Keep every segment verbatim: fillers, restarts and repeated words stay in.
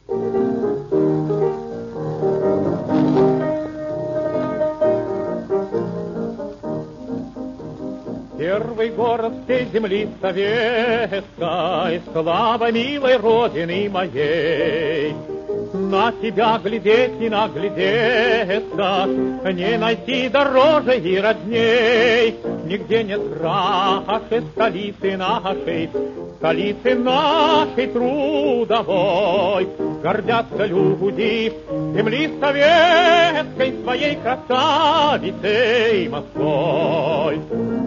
Первый город всей земли советской, слава милой родины моей. На тебя глядеть и наглядеться, не найти дороже и родней. Нигде нет краше столицы нашей, столицы нашей трудовой. Гордятся люди земли советской своей красавицей Москвой.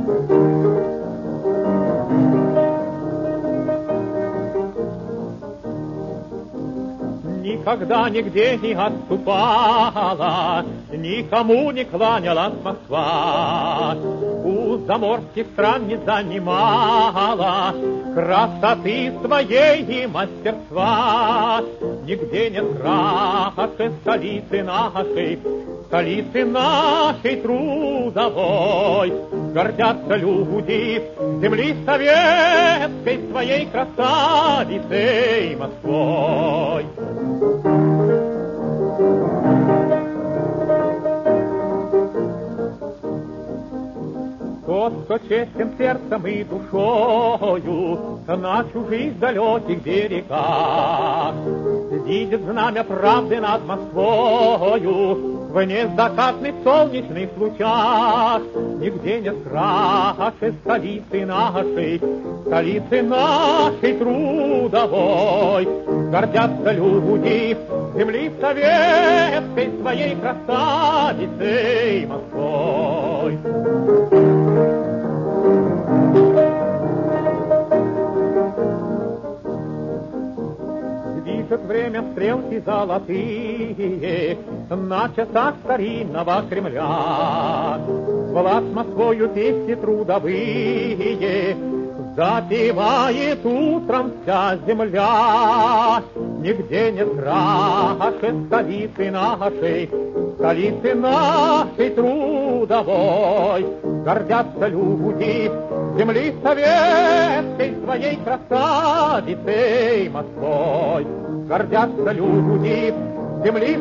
Никогда нигде не отступала, никому не кланялась Москва. У заморских стран не занимала красоты своей и мастерства. Нигде нет краше столицы нашей, столицы нашей трудовой. Гордятся люди земли советской своей красавицей Москвой. Тот, кто честен сердцем и душою на чужих далеких берегах, видит знамя правды над Москвою в незакатных солнечных лучах. Нигде нет краше столицы нашей, столицы нашей трудовой. Гордятся люди земли советской своей красавицей Москвой. Движет время стрелки золотые на часах старинного Кремля. Власть Москвою песни трудовые запевает утром вся земля. Нигде нет краше столицы нашей, столицы нашей трудовой. Гордятся люди земли советской своей красавицей Москвой. Гордятся люди земли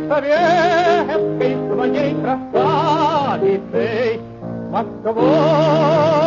советской своей красавицей Москвой.